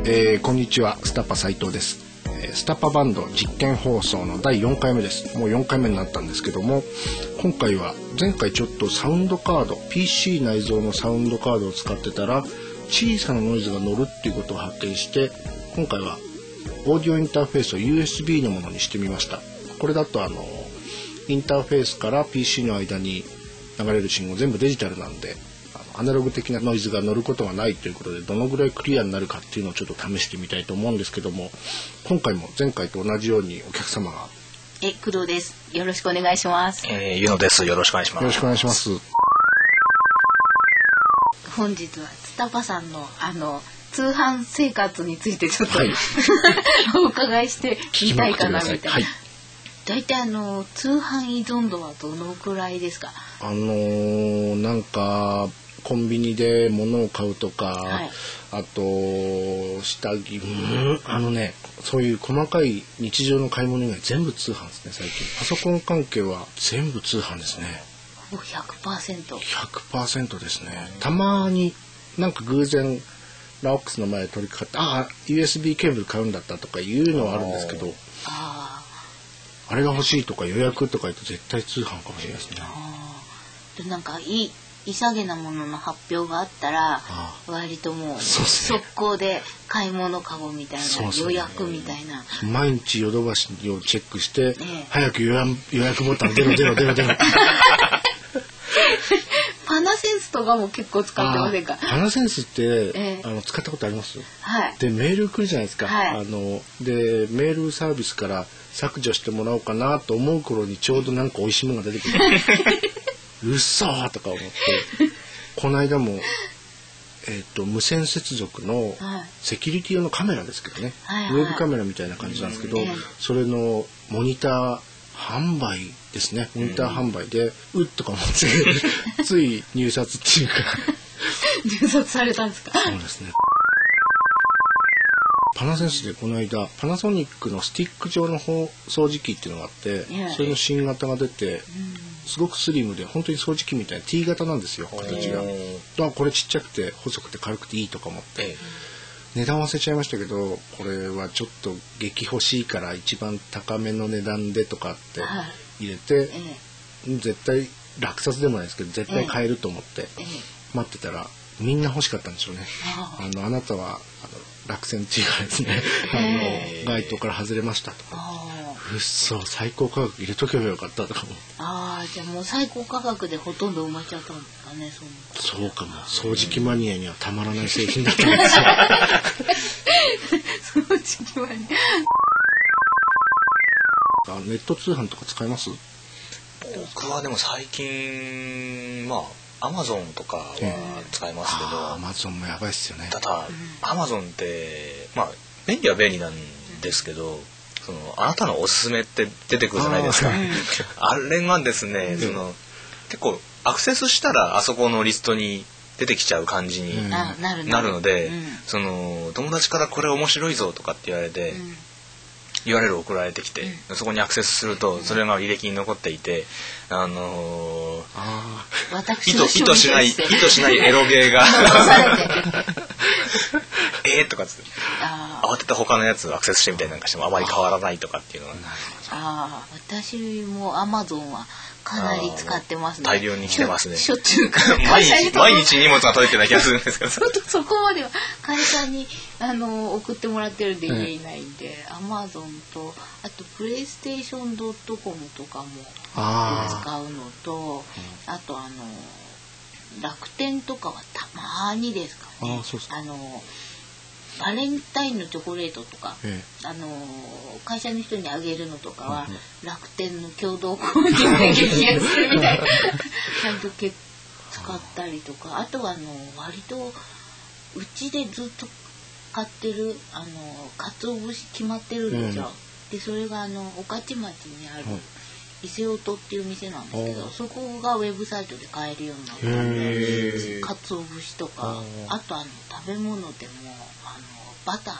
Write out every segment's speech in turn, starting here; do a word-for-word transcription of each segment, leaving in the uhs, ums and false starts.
えー、こんにちは、スタパ斉藤です。スタパバンド実験放送のだいよんかいめです。もうよんかいめになったんですけども、今回は前回ちょっとサウンドカード ピーシー 内蔵のサウンドカードを使ってたら小さなノイズが乗るっていうことを発見して、今回はオーディオインターフェースを ユーエスビー のものにしてみました。これだとあのインターフェースから ピーシー の間に流れる信号全部デジタルなんで、アナログ的なノイズが乗ることがないということで、どのぐらいクリアになるかっていうのをちょっと試してみたいと思うんですけども、今回も前回と同じようにお客様がえ工藤です。よろしくお願いします。 えー、ゆのです。よろしくお願いします。 よろしくお願いします。 本日はスタパさんのあの通販生活についてちょっと、はい、お伺いしてみたいかなみたいな。はい、だいたいあの通販依存度はどのくらいですか？ あのー、なんかコンビニで物を買うとか、はい、あと下着、うんあのねそういう細かい日常の買い物以外全部通販ですね。最近パソコン関係は全部通販ですね。 ほぼ ひゃくパーセントひゃくパーセント ですね。たまになんか偶然ラオックスの前で取り掛かってああ ユーエスビー ケーブル買うんだったとかいうのはあるんですけど、ああれが欲しいとか予約とか言うと絶対通販かもしれないですね。 あでなんかいい潔げなものの発表があったら割ともう速攻で買い物カゴみたいな予約みたいな、 毎日ヨドバシをチェックして、ええ、早く予約、予約ボタン出ろ出ろ出ろ出ろパナセンスとかも結構使ってませんか？ パナセンスって、ええ、あの使ったことあります？ はい。 でメール来るじゃないですか、はい、あのでメールサービスから削除してもらおうかなと思う頃にちょうどなんか美味しいものが出てくるうっそーとか思ってこの間も、えー、と無線接続のセキュリティ用のカメラですけどね、はいはい、ウェブカメラみたいな感じなんですけど、はいはい、それのモニター販売ですね。モニター販売で、うん、うっとか思ってつい入札っていうか入札されたんですか？ そうですね。パナセンスでこの間パナソニックのスティック状の掃除機っていうのがあって、それの新型が出て、すごくスリムで本当に掃除機みたいな T 型なんですよ、形が。あ、これちっちゃくて細くて軽くていいとか思って、値段忘れちゃいましたけど、これはちょっと激欲しいから一番高めの値段でとかって入れて、絶対落札でもないですけど絶対買えると思って待ってたら、みんな欲しかったんでしょうね。あのあなたはあの落選っていうかですね、あの該当から外れましたとか、うっそ最高価格入れとけばよかったとかも。 ああ、じゃあもう最高価格でほとんど埋まっちゃったんですかね。 そうそうかも。掃除機マニアにはたまらない製品だったんですよ掃除機マニアネット通販とか使います？ 僕はでも最近まあアマゾンとかは使いますけど、 アマゾンもやばいっすよね。 ただアマゾンってまあ便利は便利なんですけど、そのあなたのおすすめって出てくるじゃないですか。 あ, あれがですね、その結構アクセスしたらあそこのリストに出てきちゃう感じになるので、うん、その友達からこれ面白いぞとかって言われて、うん、ユーアールエル 送られてきて、うん、そこにアクセスするとそれが履歴に残っていて、あのー、 あ意図意図しない意図しないエロゲーがえーとかつって慌てた他のやつアクセスしてみたりなんかしてもあまり変わらないとかっていうのが、 ああ、私もアマゾンはかなり使ってますね。 大量に来てますね。 しょっちゅう毎日毎日荷物が届いてない気がするんですけどそ, そこまでは会社にあの送ってもらってるんで家いないんで、アマゾンとあとプレイステーションドットコムとかも使うのと、あ, あとあの楽天とかはたまにですかね。 あ, そうそう、 あのバレンタインのチョコレートとか、ええ、あの会社の人にあげるのとかは、うん、楽天の共同購入で激安みたいな感じで使ったりとか、あとはあの割とうちでずっと買ってるあの鰹節決まってるんですよ、うん、でそれがあの御徒町にある、うん伊勢音っていう店なんですけど、そこがウェブサイトで買えるようになったんで、鰹節とか、あとあの食べ物でもあのバターとか。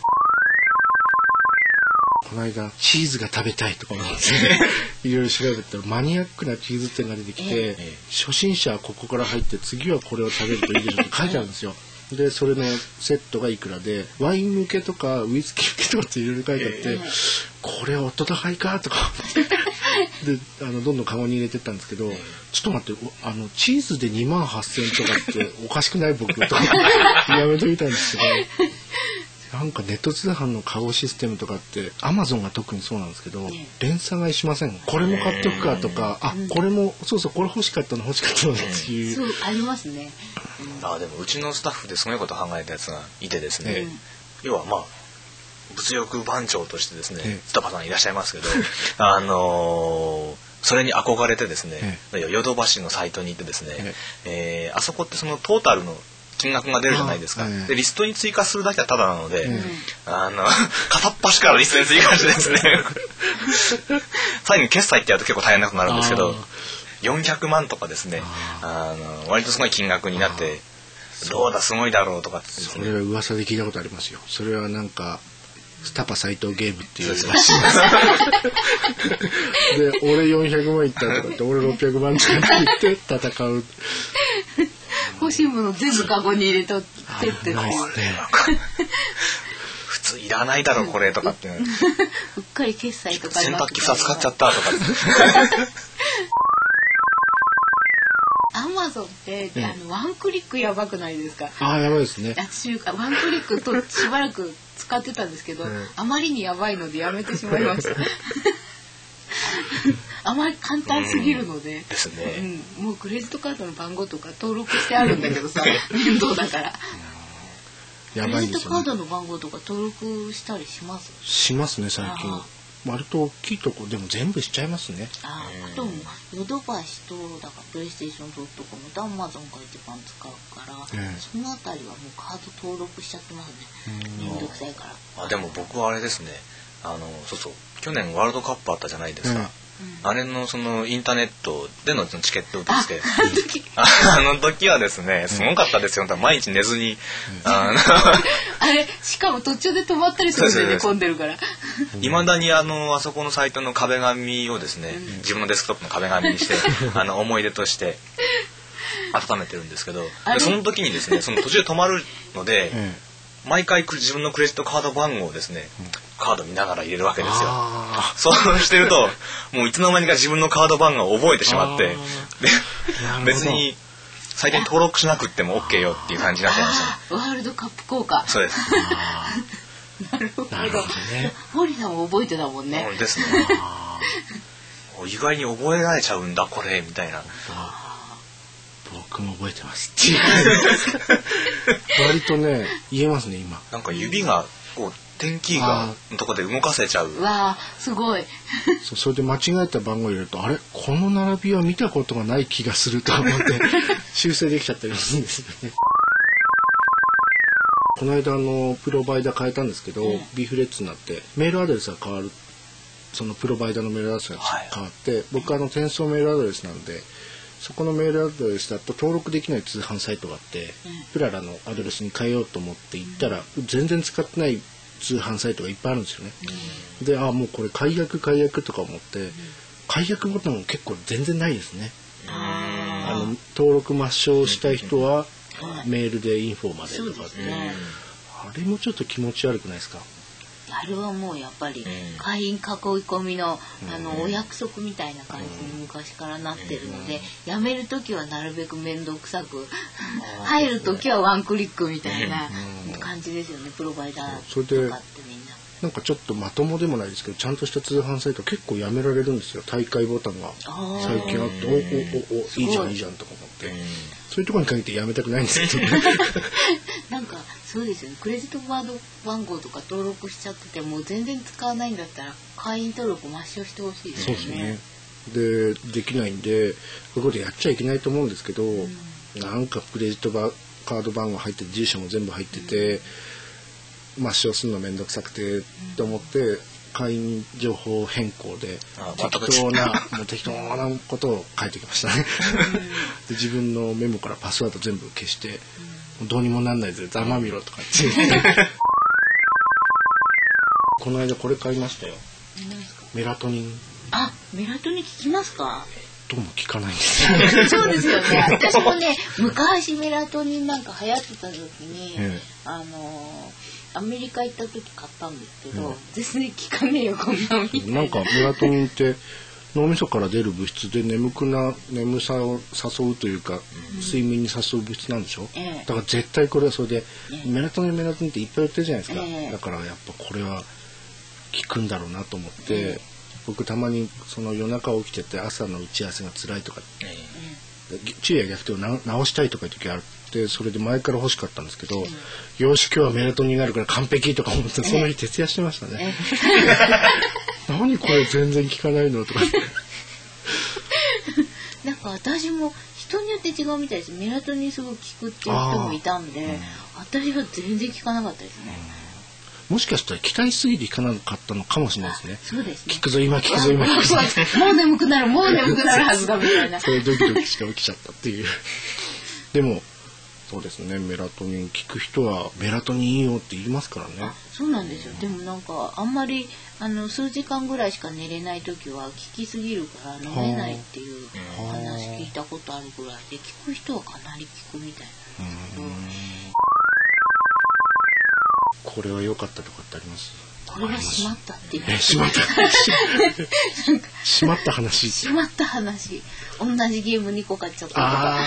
この間チーズが食べたいとか思っていろいろ調べたらマニアックなチーズ店が出てきて、えー、初心者はここから入って次はこれを食べるといいでしょって書いてあるんですよ。 でそれのセットがいくらでワイン向けとかウイスキー向けとかっていろいろ書いてあって、えー、これお高いかとかであのどんどんカゴに入れてったんですけど、えー、ちょっと待ってあのチーズでにまんはっせんえんとかっておかしくない僕とかやめといたんですけどなんかネット通販のカゴシステムとかってアマゾンが特にそうなんですけど、ね、連鎖買いしません。これも買っとくかとか、あ、これもそうそうこれ欲しかったの欲しかったのっていう、 そうありますね。 うん、あでもうちのスタッフですごいこと考えたやつがいてですね、うん、要はまあ物欲番長としてですね、スタッフさんいらっしゃいますけどあのーそれに憧れてですね、ヨドバシのサイトに行ってですね、えー、あそこってそのトータルの金額が出るじゃないですか。でリストに追加するだけはタダなので、うん、あの片っ端からリストに追加してですね最後に決済ってやると結構大変なことになるんですけどよんひゃくまんとかですねあの割とすごい金額になってどうだすごいだろうとかってですね、 それは噂で聞いたことありますよ。それはなんかスタパ斎藤ゲームっていうらしいで俺よんひゃくまんいったとかって俺ろっぴゃくまんとかって言って戦う欲しいもの全部カゴに入れとってって普通いらないだろこれとかってうっかり決済とか洗濯機ふたつ使っちゃったとかアマゾンって、うん、あのワンクリックやばくないですか。 あやばいですね。 私ワンクリックとしばらく使ってたんですけど、うん、あまりにやばいのでやめてしまいましたあまり簡単すぎるので、 うん、ですね、 うん、もうクレジットカードの番号とか登録してあるんだけどさ面倒だから、うん、やばいですよね。クレジットカードの番号とか登録したりします？ しますね最近。割と大きいとこでも全部しちゃいますね。 ああとヨドバシとだからプレイステーションドットコムとアマゾンが一番使うから、うん、そのあたりはもうカード登録しちゃってますね。めんどくさいから。 あでも僕はあれですね。あのそうそう去年ワールドカップあったじゃないですか。うんあれのそのインターネットでのチケットを受け付けあの時はですねすごかったですよ。毎日寝ずに、うん、 あ, あれしかも途中で止まったりするんで、ね、混んでるからいまだにあのあそこのサイトの壁紙をですね、うん、自分のデスクトップの壁紙にしてあの思い出として温めてるんですけどでその時にですねその途中で止まるので、うん毎回自分のクレジットカード番号をですね、うん、カード見ながら入れるわけですよ。そうしてるともういつの間にか自分のカード番号を覚えてしまってで別に最近登録しなくっても OK よっていう感じになっちゃいました、 ね、ワールドカップ効果。 そうです。 なるほど。ね、堀さんも覚えてたもんね。 ですね。意外に覚えられちゃうんだこれみたいな。 僕も覚えてます割とね言えますね今。 なんか指がこう点キーがのとこで動かせちゃう。 わあすごいそ, それで間違えた番号入れるとあれこの並びは見たことがない気がすると思って修正できちゃったりするんですよねこの間あのプロバイダー変えたんですけど、うん、ビーフレッツになってメールアドレスが変わる。そのプロバイダーのメールアドレスが変わって、はい、僕はあの転送メールアドレスなんでそこのメールアドレスだと登録できない通販サイトがあって、うん、プララのアドレスに変えようと思って行ったら、うん、全然使ってない通販サイトがいっぱいあるんですよね、うん、であもうこれ解約解約とか思って、うん、解約ボタンも結構全然ないですね。あの登録抹消したい人は、うん、メールでインフォまでとかって、ね、あれもちょっと気持ち悪くないですか。 あれはもうやっぱり会員囲い込みの、うん、あのお約束みたいな感じに昔からなってるので、うん、やめる時はなるべく面倒くさく、うん、入る時はワンクリックみたいな感じですよね、プロバイダーとかってみんな。 なんかちょっとまともでもないですけどちゃんとした通販サイト結構やめられるんですよ。大会ボタンが最近あっておおおおいいじゃんいいじゃんとか思って、うん、そういうところに限ってやめたくないんですけどなんかそうですよね。クレジットカード番号とか登録しちゃっててもう全然使わないんだったら会員登録抹消してほしいですよね。そうですね。でできないんでこういうことやっちゃいけないと思うんですけど、うん、なんかクレジットカード番号入ってて住所も全部入ってて、うん抹消するのめんどくさくてと思って会員情報変更で適当なもう適当なことを書いてきましたねで自分のメモからパスワード全部消してどうにもなんないでざまみろとかってこの間これ買いましたよ。メラトニン。 あメラトニン効きますか。 どうも効かないんですよね。 そうですよね。私もね昔メラトニンなんか流行ってた時に、ええ、あのアメリカ行った時買ったんですけど、うん、全然効かねえよこんなみたいな。 なんかメラトニンって脳みそから出る物質で眠くな眠さを誘うというか、うん、睡眠に誘う物質なんでしょ、ええ、だから絶対これはそれで、ええ、メラトニンメラトニンっていっぱい売ってるじゃないですか、ええ、だからやっぱこれは効くんだろうなと思って、ええ、僕たまにその夜中起きてて朝の打ち合わせが辛いとか、ええ、昼夜逆転を直したいとかいう時あってそれで前から欲しかったんですけど、ええ、よし今日はメラトニンがあるから完璧とか思ってその日徹夜してましたね、ええ、何これ全然効かないのとかなんか私も人によって違うみたいです。メラトニンすごく効くっていう人もいたんで、うん、私は全然効かなかったですね、 うん、もしかしたら期待しすぎて効かなかったのかもしれないですね。 そうですね。 効くぞ今効くぞ今効くぞもう眠くなるもう眠くなるはずだみたいなそれドキドキして起きちゃったっていうでもそうですねメラトニン効く人はメラトニンいいよって言いますからね。 あそうなんですよ。でもなんかあんまりあの数時間ぐらいしか寝れない時は効きすぎるから飲めないっていう話聞いたことあるぐらいで効く人はかなり効くみたいなんですけど。 これは良かったとかってあります？ これはしまったっていう。 えしまったしまった話しまった話同じゲームにこ買っちゃったとか。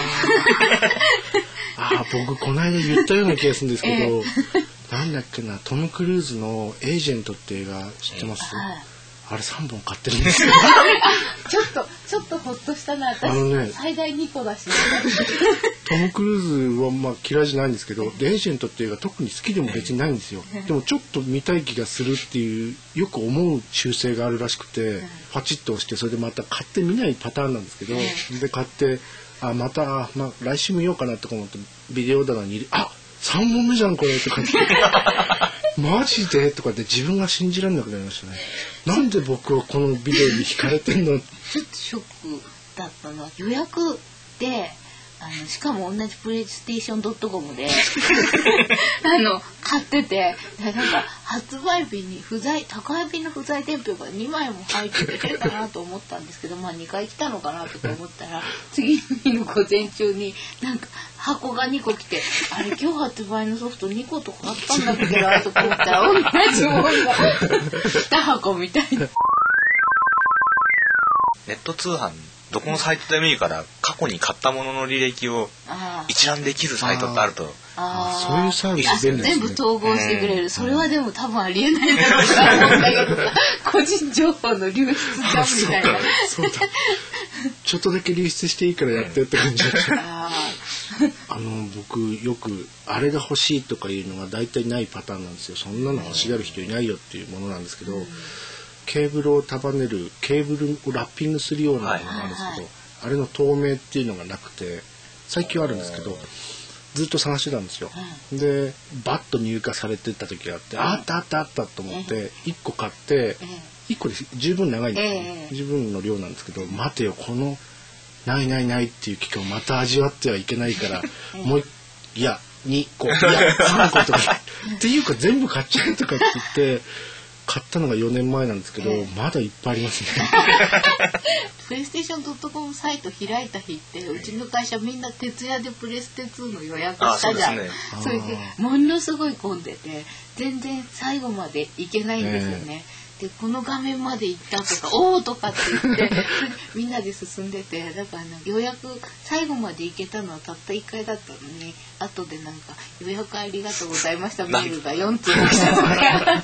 ああ僕この間言ったような気がするんですけど、えー、なんだっけなトム・クルーズのエージェントって映画知ってます？えーはい、あれさんぼん買ってるんですよちょっとちょっとほっとしたな私、ね、最大にこだし、ね、 トム・クルーズはまあ嫌いじゃないんですけどエージェントっていう映画特に好きでも別にないんですよ。でもちょっと見たい気がするっていうよく思う習性があるらしくてパチッと押してそれでまた買ってみないパターンなんですけどで買ってあまた、まあ、来週見ようかなとか思ってビデオ棚に入れあさんぼんめじゃんこれとかってマジでとかって自分が信じられなくなりましたね。なんで僕はこのビデオに惹かれてんのちょっとショックだったのは予約であのしかも同じプレイステーションドットコムであの買っててなんか発売日に不在宅配便の不在伝票がにまいも入っててかなと思ったんですけどまあにかい来たのかなとか思ったら次の日の午前中になんか箱がにこ来てあれ今日発売のソフトにことかあったんだけどなとか思ったら同じものがに箱みたいな。 ネット通販どこのサイトでもいいから過去に買ったものの履歴を一覧できるサイトってあるとあそういうサービス便利ですね。 全部統合してくれる、うん、それはでも多分ありえないだろうなと思うんだけど個人情報の流出じゃんみたいなそうだちょっとだけ流出していいからやってって感じだったああの僕よくあれが欲しいとかいうのが大体ないパターンなんですよ。そんなの欲しがる人いないよっていうものなんですけど、うんケーブルを束ねるケーブルをラッピングするようなものなんですけど、はいはいはい、あれの透明っていうのがなくて最近はあるんですけどずっと探してたんですよ、うん、でバッと入荷されてった時があって、うん、あったあったあったと思っていっこ買っていっこで十分長いんですよ、ね、十分の量なんですけど待てよこのないないないっていう期間をまた味わってはいけないからもういやにこいやさんことかっていうか全部買っちゃうとかって言って買ったのがよねんまえなんですけど、えー、まだいっぱいありますねプレイステーションドットコムサイト開いた日ってうちの会社みんな徹夜でプレステツーの予約したじゃん。 そ,、ね、それでものすごい混んでて全然最後まで行けないんですよね、えー、でこの画面まで行ったとかおーとかって言ってみんなで進んでてだから予約最後まで行けたのはたったいっかいだったのに後でなんか予約ありがとうございましたメールがよんつう来たとか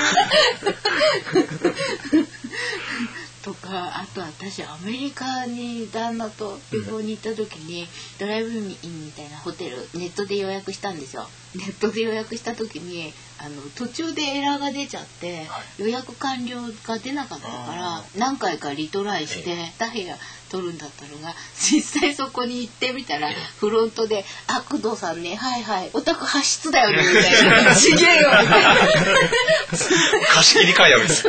とかあと私アメリカに旦那と旅行に行った時にドライブインみたいなホテルネットで予約したんですよ。ネットで予約した時にあの途中でエラーが出ちゃって予約完了が出なかったから何回かリトライしてに部屋取るんだったのが実際そこに行ってみたらフロントで「あ工藤さんねはいはいお宅派室だよね」みたいな「ちげえよ」みたいな貸し切り会やみたいな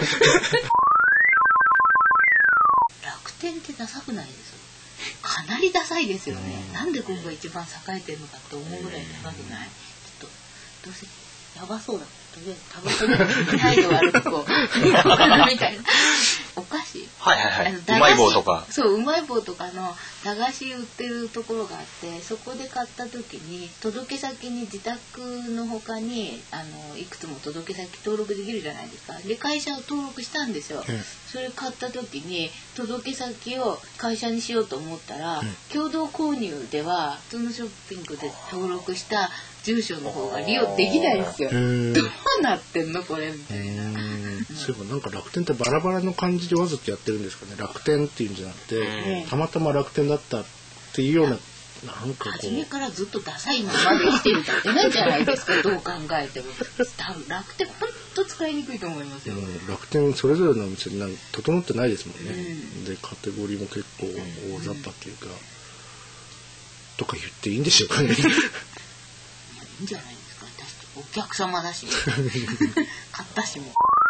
楽天ってダサくないですかなりダサいですよね。なんでここが一番栄えてるのかって思うぐらいダサくない。ちょっとどうせやばそうだとりあえずタバコで態度悪くこういいのかなみたいなお菓子、 はいはいはい、うまい棒とか、 そううまい棒とかの駄菓子売ってるところがあって、そこで買った時に届け先に自宅の他にあのいくつも届け先登録できるじゃないですか。で会社を登録したんですよ、うん、それ買った時に届け先を会社にしようと思ったら、うん、共同購入では普通のショッピングで登録した住所の方が利用できないんですよ。どうなってんのこれみたいな。 そういえばなんか楽天ってバラバラの感じでわざとやってるんですかね。楽天っていうんじゃなくて、たまたま楽天だったっていうような、なんかこう初めからずっとダサいままで生きてるだけなんじゃないですか。どう考えても多分楽天本当使いにくいと思いますよ、うん、 楽天それぞれのお店になん整ってないですもんね、うん、でカテゴリーも結構大雑把っていうか、うん、とか言っていいんでしょうかね。いいんじゃないですか。私お客様だし買ったしも。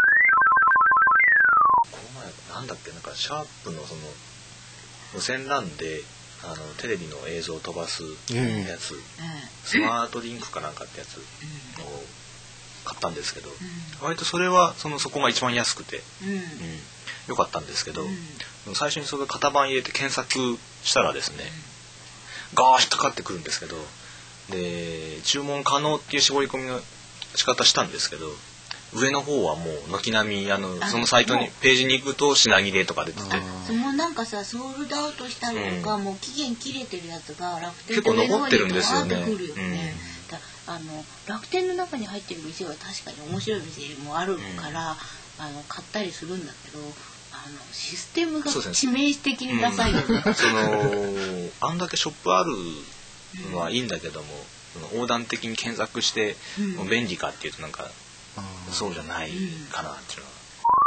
この前なんだっけ、なんかシャープのその無線 ラン であのテレビの映像を飛ばすやつ、うん、スマートリンクかなんかってやつを買ったんですけど、うん、割とそれはそのそこが一番安くて、うんうん、よかったんですけど、うん、最初にそれ型番入れて検索したらですね、うん、ガーッとかかってくるんですけど、で注文可能っていう絞り込みの仕方したんですけど、上の方はもう軒並みあのそのサイトにページに行くと品切れとか出てて、 そのなんかさソールドアウトしたりとか、うん、もう期限切れてるやつが楽天結構残ってるんですよね。 よね、うん、だあの楽天の中に入ってる店は確かに面白い店もあるから、うん、あの買ったりするんだけど、あのシステムが致命的にダサいよね。 うん、そのあんだけショップあるのはいいんだけども、その横断的に検索して、うん、便利かっていうとなんかそうじゃないかなっていうのは、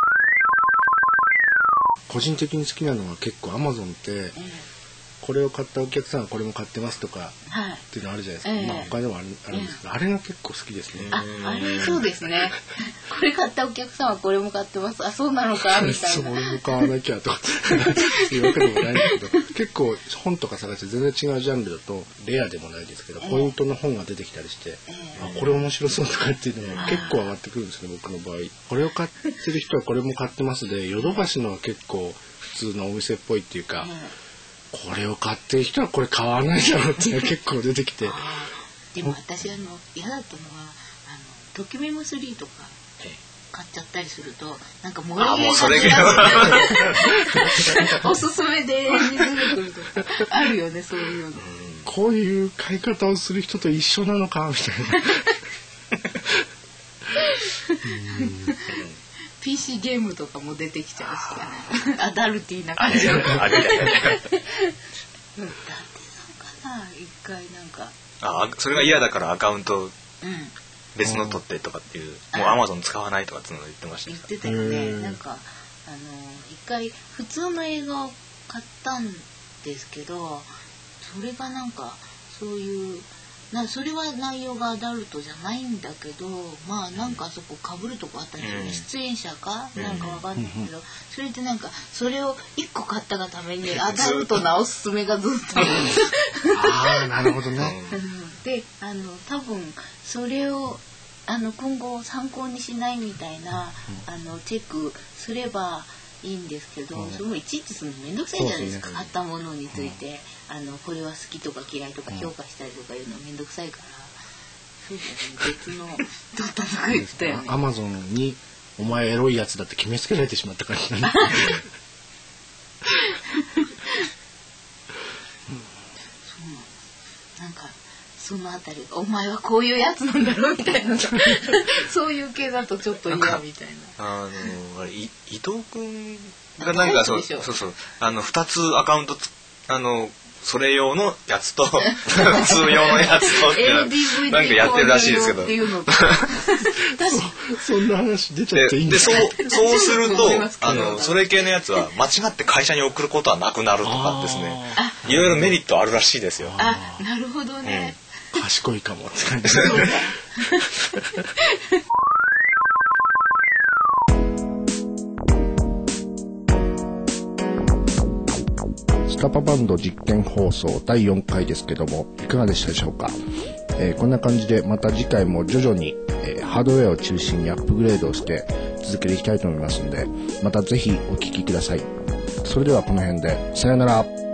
うん、個人的に好きなのは結構 Amazon って、うん、これを買ったお客さんはこれも買ってますとか、はい、っていうのあるじゃないですか、えー、まあ他でもある、あるんですけど、えー、あれが結構好きですね。 あ、あれそうですね。これ買ったお客さんはこれも買ってます。あ、そうなのかみたいな。 それも買わなきゃとかいうわけでもないんだけど、結構本とか探して全然違うジャンルだとレアでもないですけど、ポイントの本が出てきたりして、えー、あこれ面白そうとかっていうのが結構上がってくるんですね、僕の場合。これを買ってる人はこれも買ってますで、ヨドバシのは結構普通のお店っぽいっていうか、えー、これを買ってる人はこれ買わないだろうっていうのが結構出てきて。 でも私あの嫌だったのはあのときメモスリーとか買っちゃったりするとなんかもうそれおすすめで出てくるとかあるよね、そういうの。 こういう買い方をする人と一緒なのかみたいな。 ピーシー ゲームとかも出てきちゃうし、アダルティーな感じ。だってそうかな、一回なんか。 あ、それが嫌だからアカウント別の取ってとかっていう、うん、もう Amazon 使わないとかっていうのを言ってました。 言ってたよね。なんかあの一回普通の映画を買ったんですけど、それがなんかそういうなそれは内容がアダルトじゃないんだけど、まあなんかそこ被るとこあったり、うん、出演者かなんかわかんないけど、うん、それでなんかそれを一個買ったがためにアダルトなおすすめがずっとああなるほどね。 であの多分それをあの今後参考にしないみたいな、うん、あのチェックすればいいんですけど、うん、それもいちいちするのめんどくさいじゃないですか。買ったものについて、うん、あのこれは好きとか嫌いとか評価したりとかいうのめんどくさいから、そうだよね、別のどったとか言ったよね。 アマゾンにお前エロいやつだって決めつけられてしまった感じなんで。 なんかそのあたりお前はこういうやつなんだろうみたいなそういう系だとちょっと嫌みたいな。 あのい伊藤君がなんかそうそうそうあのふたつアカウントつあのそれ用のやつと普通用のやつとってなんかやってるらしいですけど。 そんな話出ちゃっていいんですか。 でそうそうするとあのそれ系のやつは間違って会社に送ることはなくなるとかですね。いろいろメリットあるらしいですよ。 あ、なるほどね。 うん、賢いかもって感じ。スカパバンド実験放送だいよんかいですけどもいかがでしたでしょうか。えー、こんな感じでまた次回も徐々に、えー、ハードウェアを中心にアップグレードをして続けていきたいと思いますので、またぜひお聞きください。それではこの辺でさよなら。